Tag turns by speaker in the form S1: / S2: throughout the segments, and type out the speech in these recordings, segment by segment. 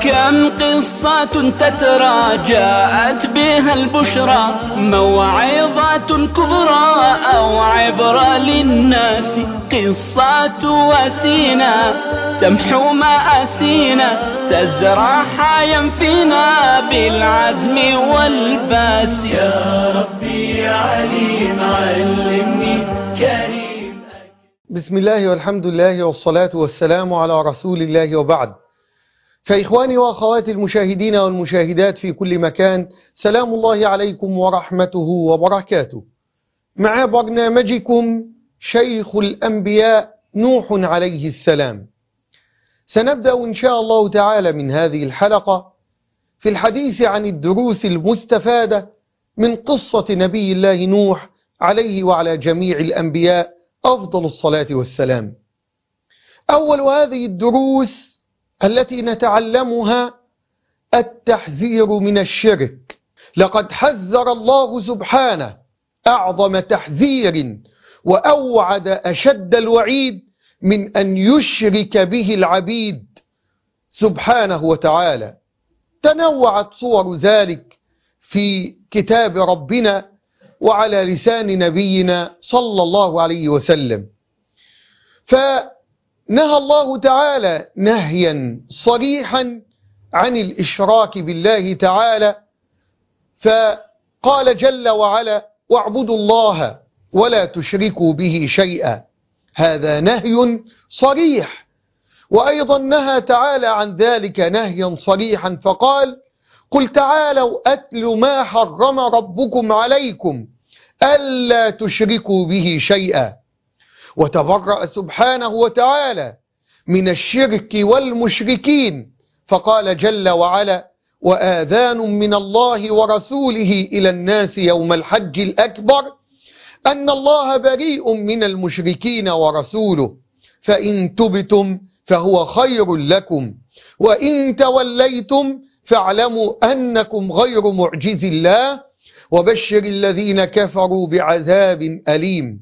S1: كم قصة تترى جاءت بها البشرى، موعظة كبرى أو عبرة للناس. قصة وسينا تمحو مآسينا، تزرع حيا فينا بالعزم والباس. يا ربي يا عليم علمني كريم.
S2: بسم الله والحمد لله والصلاة والسلام على رسول الله، وبعد. فإخواني وأخواتي المشاهدين والمشاهدات في كل مكان، سلام الله عليكم ورحمته وبركاته. مع برنامجكم شيخ الأنبياء نوح عليه السلام. سنبدأ إن شاء الله تعالى من هذه الحلقة في الحديث عن الدروس المستفادة من قصة نبي الله نوح عليه وعلى جميع الأنبياء أفضل الصلاة والسلام. أول هذه الدروس التي نتعلمها التحذير من الشرك. لقد حذر الله سبحانه أعظم تحذير وأوعد أشد الوعيد من أن يشرك به العبيد سبحانه وتعالى. تنوعت صور ذلك في كتاب ربنا وعلى لسان نبينا صلى الله عليه وسلم. فنهى الله تعالى نهيا صريحا عن الإشراك بالله تعالى، فقال جل وعلا: واعبدوا الله ولا تشركوا به شيئا. هذا نهي صريح. وأيضا نهى تعالى عن ذلك نهيا صريحا فقال: قل تعالوا أتل ما حرم ربكم عليكم ألا تشركوا به شيئا. وتبرأ سبحانه وتعالى من الشرك والمشركين فقال جل وعلا: وآذان من الله ورسوله إلى الناس يوم الحج الأكبر أن الله بريء من المشركين ورسوله، فإن تبتم فهو خير لكم، وإن توليتم فاعلموا أنكم غير معجز الله، وبشر الذين كفروا بعذاب أليم.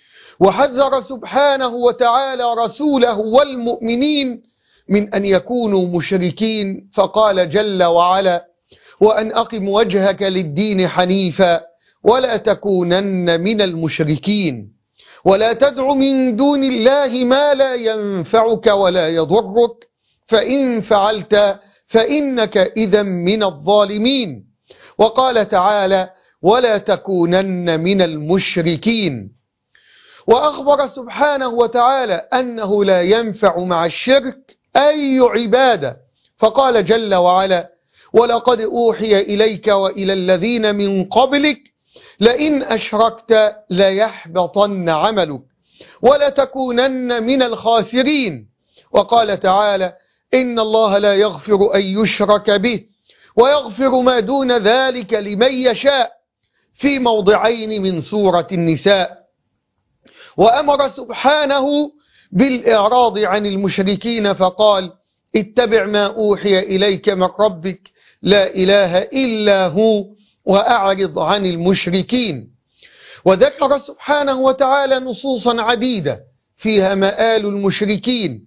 S2: وحذر سبحانه وتعالى رسوله والمؤمنين من أن يكونوا مشركين فقال جل وعلا: وأن أقم وجهك للدين حنيفا ولا تكونن من المشركين، ولا تدع من دون الله ما لا ينفعك ولا يضرك، فإن فعلت فإنك إذا من الظالمين. وقال تعالى: ولا تكونن من المشركين. وأخبر سبحانه وتعالى أنه لا ينفع مع الشرك أي عبادة، فقال جل وعلا: ولقد أوحي إليك وإلى الذين من قبلك لئن أشركت ليحبطن عملك ولتكونن من الخاسرين. وقال تعالى: إن الله لا يغفر أن يشرك به ويغفر ما دون ذلك لمن يشاء، في موضعين من سورة النساء. وأمر سبحانه بالإعراض عن المشركين فقال: اتبع ما أوحي إليك من ربك لا إله إلا هو وأعرض عن المشركين. وذكر سبحانه وتعالى نصوصا عديدة فيها مآل المشركين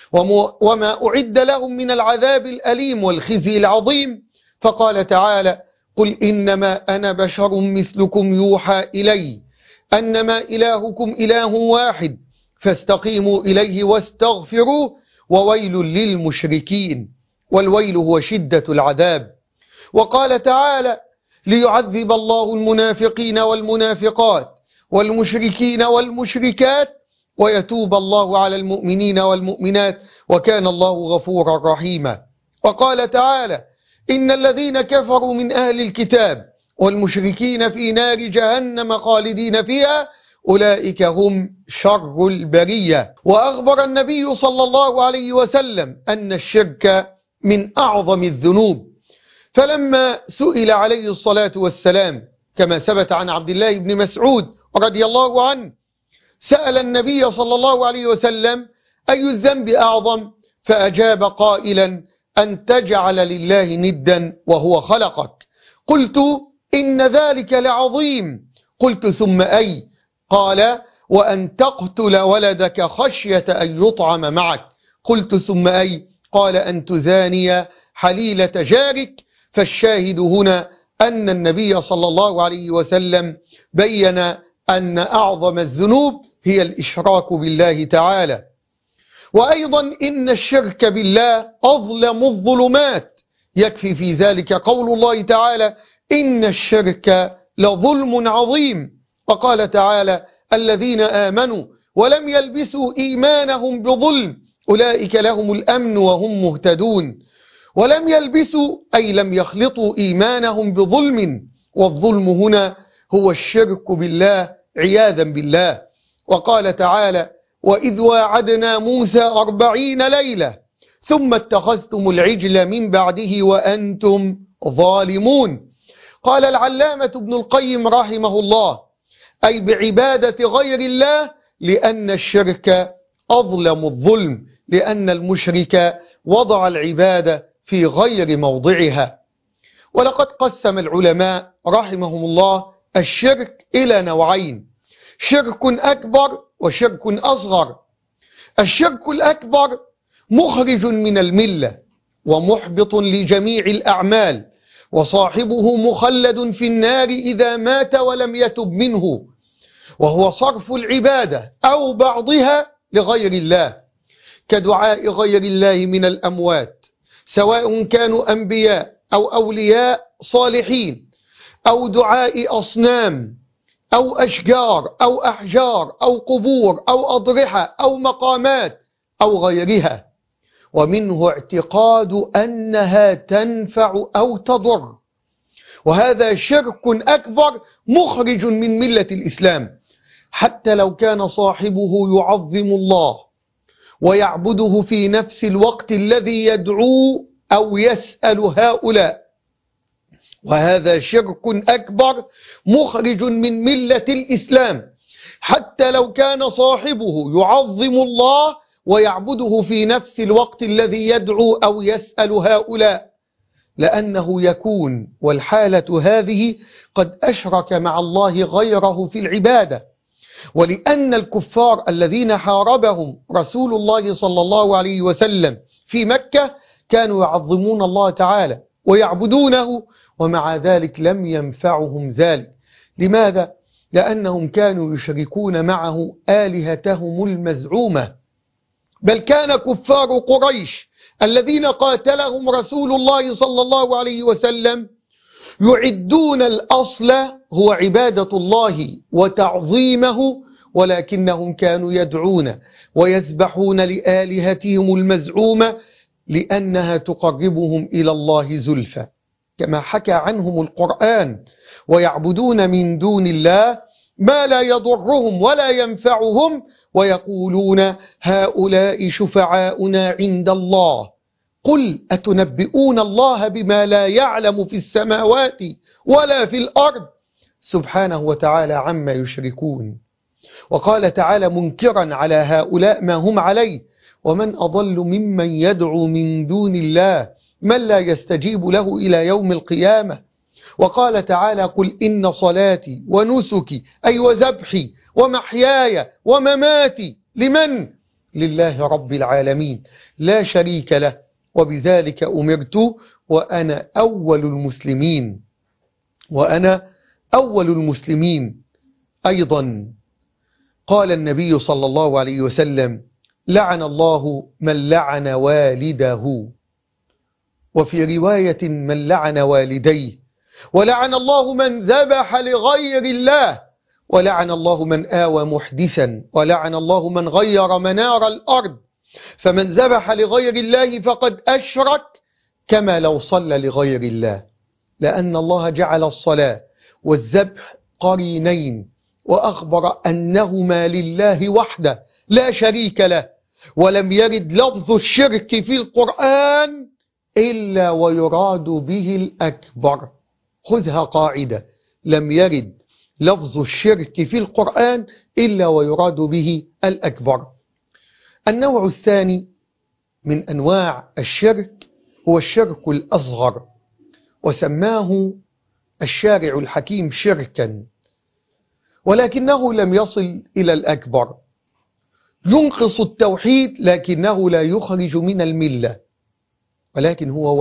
S2: وما أعد لهم من العذاب الأليم والخزي العظيم، فقال تعالى: قل إنما أنا بشر مثلكم يوحى إلي أنما إلهكم إله واحد فاستقيموا إليه واستغفروه وويل للمشركين. والويل هو شدة العذاب. وقال تعالى: ليعذب الله المنافقين والمنافقات والمشركين والمشركات ويتوب الله على المؤمنين والمؤمنات وكان الله غفورا رحيما. وقال تعالى: إن الذين كفروا من أهل الكتاب والمشركين في نار جهنم خالدين فيها أولئك هم شر البرية. وأخبر النبي صلى الله عليه وسلم أن الشرك من أعظم الذنوب، فلما سئل عليه الصلاة والسلام كما ثبت عن عبد الله بن مسعود رضي الله عنه، سأل النبي صلى الله عليه وسلم: أي الذنب أعظم؟ فأجاب قائلا: أن تجعل لله ندا وهو خلقك. قلت: إن ذلك لعظيم. قلت: ثم أي؟ قال: وأن تقتل ولدك خشية أن يطعم معك. قلت: ثم أي؟ قال أن تزاني حليلة جارك. فالشاهد هنا أن النبي صلى الله عليه وسلم بين أن أعظم الذنوب هي الإشراك بالله تعالى. وأيضا إن الشرك بالله أظلم الظلمات، يكفي في ذلك قول الله تعالى: إن الشرك لظلم عظيم. وقال تعالى: الذين آمنوا ولم يلبسوا إيمانهم بظلم أولئك لهم الأمن وهم مهتدون. ولم يلبسوا أي لم يخلطوا إيمانهم بظلم، والظلم هنا هو الشرك بالله عياذا بالله. وقال تعالى: وإذ واعدنا موسى 40 ليلة ثم اتخذتم العجل من بعده وأنتم ظالمون. قال العلامة ابن القيم رحمه الله: أي بعبادة غير الله، لأن الشرك أظلم الظلم، لأن المشرك وضع العبادة في غير موضعها. ولقد قسم العلماء رحمهم الله الشرك إلى نوعين: شرك أكبر وشرك أصغر. الشرك الأكبر مخرج من الملة ومحبط لجميع الأعمال، وصاحبه مخلد في النار إذا مات ولم يتب منه، وهو صرف العبادة أو بعضها لغير الله، كدعاء غير الله من الأموات، سواء كانوا أنبياء أو أولياء صالحين، أو دعاء أصنام أو أشجار أو أحجار أو قبور أو أضرحة أو مقامات أو غيرها. ومنه اعتقاد أنها تنفع أو تضر، وهذا شرك أكبر مخرج من ملة الإسلام، حتى لو كان صاحبه يعظم الله ويعبده في نفس الوقت الذي يدعو أو يسأل هؤلاء. وهذا شرك أكبر مخرج من ملة الإسلام، حتى لو كان صاحبه يعظم الله ويعبده في نفس الوقت الذي يدعو أو يسأل هؤلاء، لأنه يكون والحالة هذه قد أشرك مع الله غيره في العبادة. ولأن الكفار الذين حاربهم رسول الله صلى الله عليه وسلم في مكة كانوا يعظمون الله تعالى ويعبدونه، ومع ذلك لم ينفعهم ذلك. لماذا؟ لأنهم كانوا يشركون معه آلهتهم المزعومة. بل كان كفار قريش الذين قاتلهم رسول الله صلى الله عليه وسلم يعدون الأصل هو عبادة الله وتعظيمه، ولكنهم كانوا يدعون ويذبحون لآلهتهم المزعومة لأنها تقربهم إلى الله زلفى، كما حكى عنهم القرآن: ويعبدون من دون الله ما لا يضرهم ولا ينفعهم ويقولون هؤلاء شفعاؤنا عند الله قل أتنبئون الله بما لا يعلم في السماوات ولا في الأرض سبحانه وتعالى عما يشركون. وقال تعالى منكرا على هؤلاء ما هم عليه: ومن أضل ممن يدعو من دون الله من لا يستجيب له إلى يوم القيامة. وقال تعالى: قل إن صلاتي ونسكي أي وذبحي ومحياي ومماتي لمن؟ لله رب العالمين لا شريك له، وبذلك أمرت وأنا أول المسلمين. وأنا أول المسلمين. أيضا قال النبي صلى الله عليه وسلم: لعن الله من لعن والده، وفي رواية من لعن والديه، ولعن الله من ذبح لغير الله، ولعن الله من آوى محدثا، ولعن الله من غير منار الأرض. فمن ذبح لغير الله فقد أشرك كما لو صلى لغير الله، لأن الله جعل الصلاة والذبح قرينين، وأخبر أنهما لله وحده لا شريك له. ولم يرد لفظ الشرك في القرآن إلا ويراد به الأكبر. خذها قاعدة: لم يرد لفظ الشرك في القرآن إلا ويراد به الأكبر. النوع الثاني من أنواع الشرك هو الشرك الأصغر، وسماه الشارع الحكيم شركا، ولكنه لم يصل إلى الأكبر. ينقص التوحيد لكنه لا يخرج من الملة، ولكن هو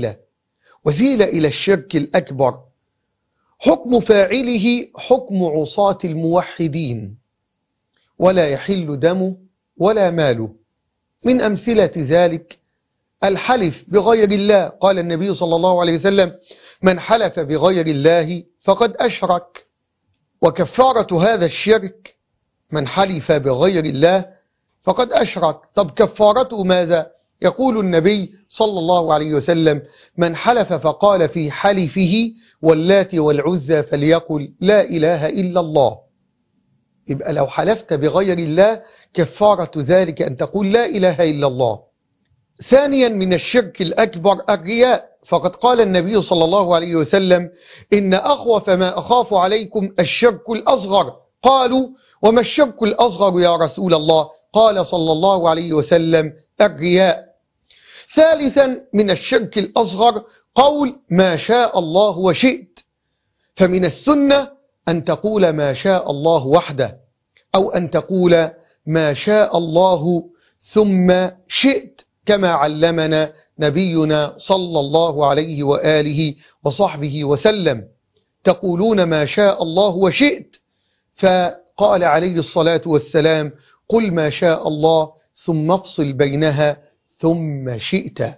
S2: وسيلة إلى الشرك الأكبر. حكم فاعله حكم عصاة الموحدين، ولا يحل دمه ولا ماله. من أمثلة ذلك الحلف بغير الله. قال النبي صلى الله عليه وسلم: من حلف بغير الله فقد أشرك. وكفارة هذا الشرك من حلف بغير الله فقد أشرك. طب كفارته ماذا؟ يقول النبي صلى الله عليه وسلم: من حلف فقال في حلفه واللات والعزى فليقل لا إله إلا الله. يبقى لو حلفت بغير الله كفارة ذلك أن تقول لا إله إلا الله. ثانيا من الشرك الأكبر الرياء، فقد قال النبي صلى الله عليه وسلم: إن أخوف ما أخاف عليكم الشرك الأصغر. قالوا: وما الشرك الأصغر يا رسول الله؟ قال صلى الله عليه وسلم: الرياء. ثالثا من الشرك الأصغر قول ما شاء الله وشئت، فمن السنة أن تقول ما شاء الله وحده، أو أن تقول ما شاء الله ثم شئت، كما علمنا نبينا صلى الله عليه وآله وصحبه وسلم. تقولون ما شاء الله وشئت، فقال عليه الصلاة والسلام: قل ما شاء الله ثم افصل بينها ثم شئت.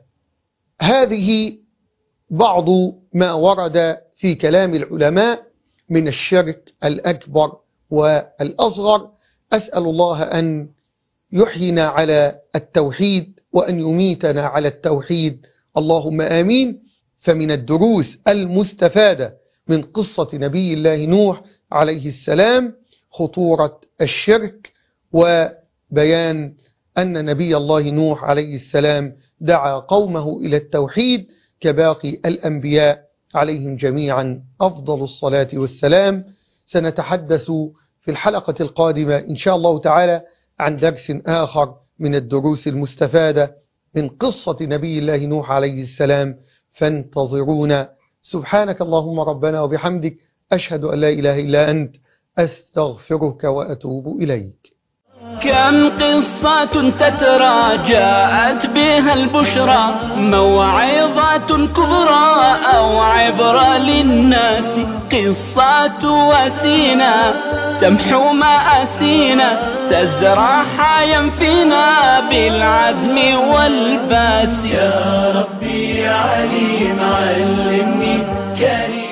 S2: هذه بعض ما ورد في كلام العلماء من الشرك الأكبر والأصغر. أسأل الله أن يحيينا على التوحيد وأن يميتنا على التوحيد، اللهم آمين. فمن الدروس المستفادة من قصة نبي الله نوح عليه السلام خطورة الشرك، وبيان أن نبي الله نوح عليه السلام دعا قومه إلى التوحيد كباقي الأنبياء عليهم جميعا أفضل الصلاة والسلام. سنتحدث في الحلقة القادمة إن شاء الله تعالى عن درس آخر من الدروس المستفادة من قصة نبي الله نوح عليه السلام، فانتظرونا. سبحانك اللهم ربنا وبحمدك، أشهد أن لا إله إلا أنت، أستغفرك وأتوب إليك.
S1: كم قصة تترى جاءت بها البشرى، موعظة كبرى أو عبرة للناس. قصة وسينا تمحو مآسينا، تزرع حيا فينا بالعزم والباس. يا ربي عليم علمني كريم.